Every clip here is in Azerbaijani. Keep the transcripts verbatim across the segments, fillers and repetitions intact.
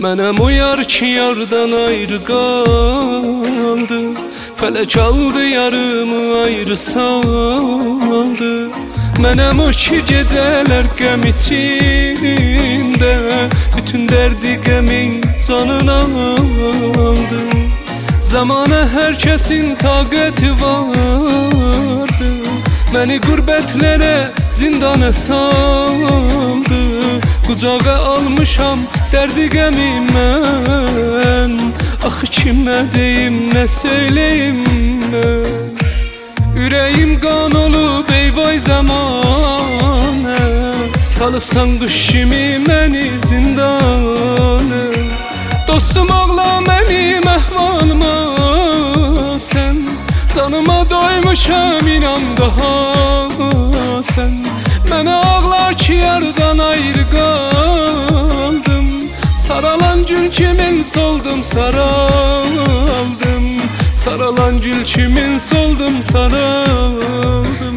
Mənəm o yar ki yardan ayrı qaldı, fələk aldı yarımı ayrı saldı. Mənəm o ki gecələr qəm içində, bütün dərdi qəmin canına aldı. Zamana hər kəsin taqəti vardı, məni qürbətlərə zindana saldı. Qucağa almışam dərdi qəmi mən, axı kimə deyim, nə söyləyim mən. Ürəyim qan olub ey vay zamanə, salıbsan qış kimi məni zindana. Dostum ağla mənim əhvalıma sən, canıma doymuşam inan daha sən. Mənə ağlar ki yardan ayrı qaldım, saralan gül kimin soldum saraldım. Saralan gül kimin soldum saraldım.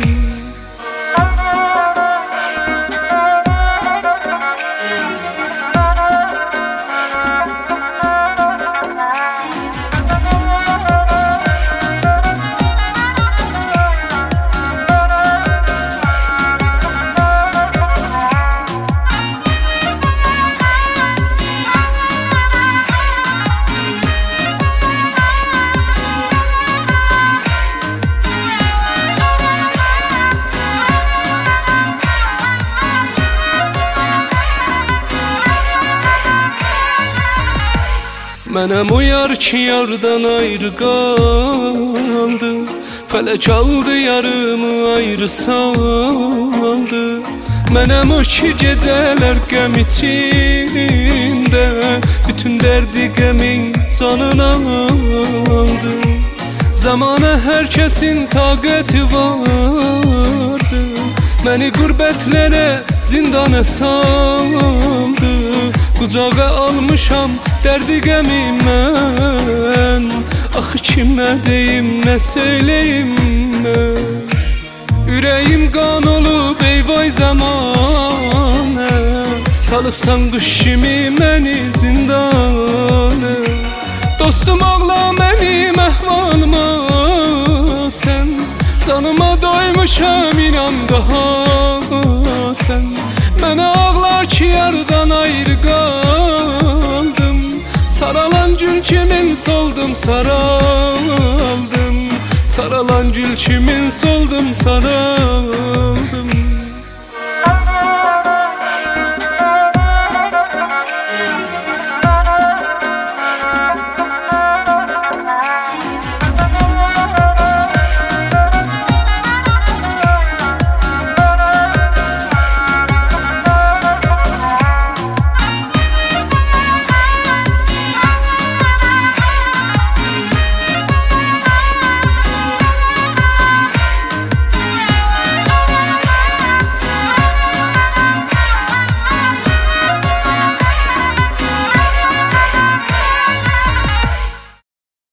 Mənəm o yar ki yardan ayrı qaldı, fələk aldı yarımı ayrı saldı. Mənəm o ki gecələr qəm içində, bütün dərdi qəmin canına aldı. Zamana hər kəsin taqəti vardı, məni qürbətlərə zindana saldı. Qucağa almışam dərdi qəmi mən, axı kimə deyim, nə söyləyim mən. Ürəyim qan olub ey vay zamanə, salıbsan qış kimi məni zindana. Dostum ağla mənim əhvalıma sən, canıma doymuşam inan daha sən. Mənə ağlar ki yardan ayrı qaldım, saralan gül kimin soldum saraldım. Saralan gül kimin soldum saraldım.